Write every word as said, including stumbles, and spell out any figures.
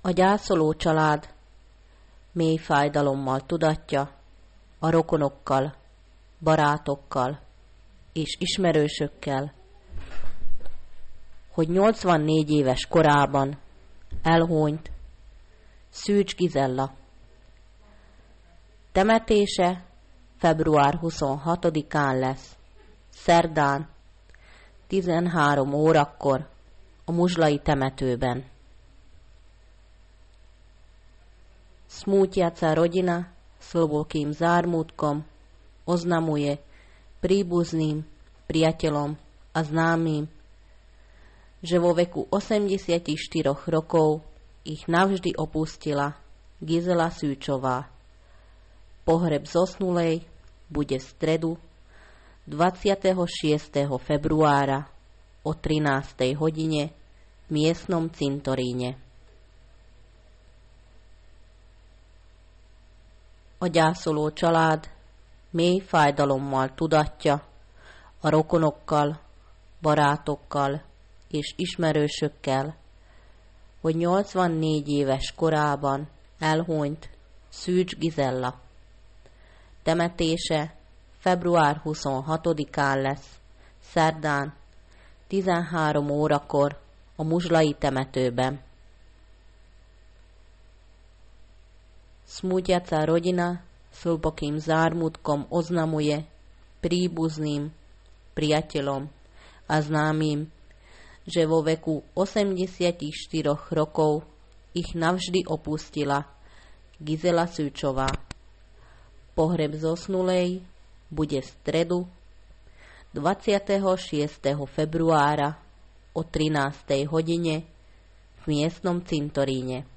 A gyászoló család mély fájdalommal tudatja, a rokonokkal, barátokkal és ismerősökkel, hogy nyolcvannégy éves korában elhunyt Szűcs Gizella. Temetése február huszonhatodikán lesz, szerdán, tizenhárom órakor a Muzslai temetőben. Smutjaca rodina s hlbokým zármutkom oznamuje príbuzným, priateľom a známym, že vo veku osemdesiatštyri rokov ich navždy opustila Gizela Szűcsová. Pohreb zosnulej bude v stredu dvadsiateho šiesteho februára o trinástej hodine v miestnom cintoríne. A gyászoló család mély fájdalommal tudatja, a rokonokkal, barátokkal és ismerősökkel, hogy nyolcvannégy éves korában elhunyt Szűcs Gizella. Temetése február huszonhatodikán lesz, szerdán, tizenhárom órakor a Muzslai temetőben. Smutjaca rodina s hlbokým zármutkom oznamuje príbuzným, priateľom a známym, že vo veku osemdesiatštyri rokov ich navždy opustila Gizela Szűcsová. Pohreb zosnulej bude v stredu dvadsiateho šiesteho februára o trinástej hodine v miestnom cintoríne.